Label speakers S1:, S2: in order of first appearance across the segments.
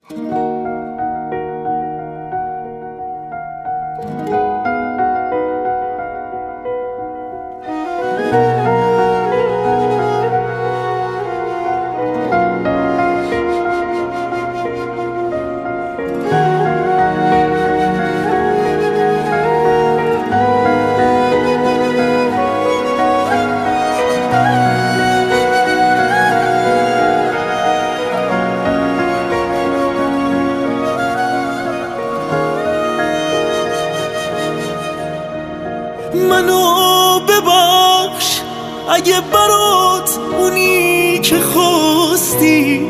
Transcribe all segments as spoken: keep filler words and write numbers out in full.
S1: منو ببخش اگه برات اونی که خواستی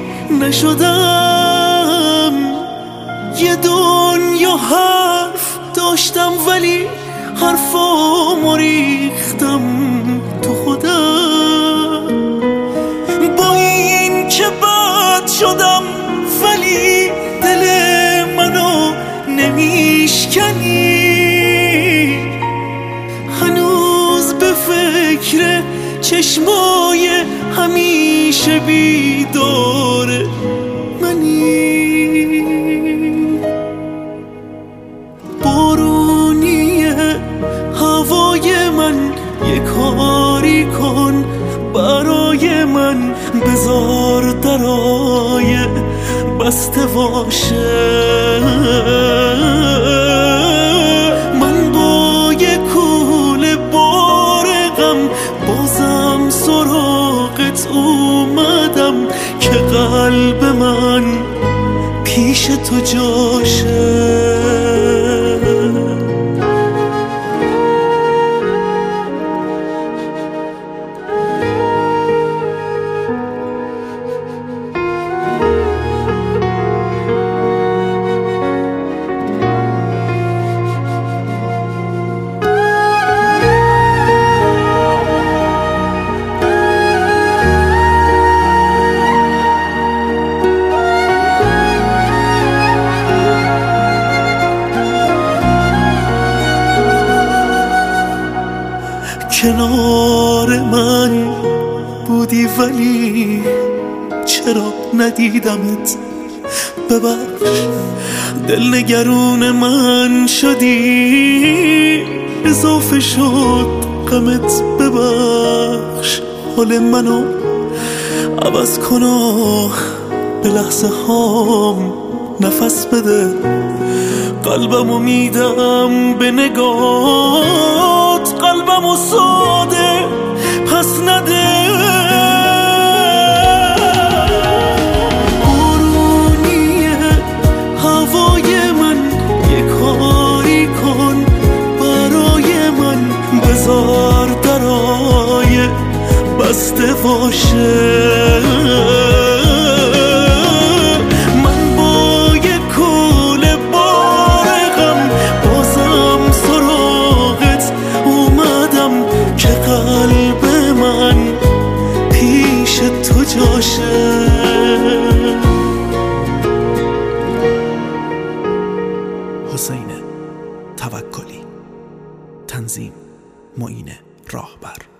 S1: نشدم. یه دنیا حرف داشتم ولی حرفامو ریختم تو خودم. با این که بد شدم ولی دل منو نمیشکنی. فکر چشمای همیشه بیدار منی. بارونیه هوای من یه کاری کن برای من. بذار درای بسته باشه. من با یه کوله بازم سراغت اومدم که قلب من پیش تو جاشه. کنار من بودی ولی چرا ندیدمت. ببخش دل نگرون من شدی اضافه شد غمت. ببخش حال منو عوض کن و به لحظه هام نفس بده. قلبمو میدم به نگات، قلبمو ساده پس نده. بارونیه هوای من یه کاری کن برای من. بذار درای بسته باشه.
S2: حسین توکلی، تنظیم معین راهبر.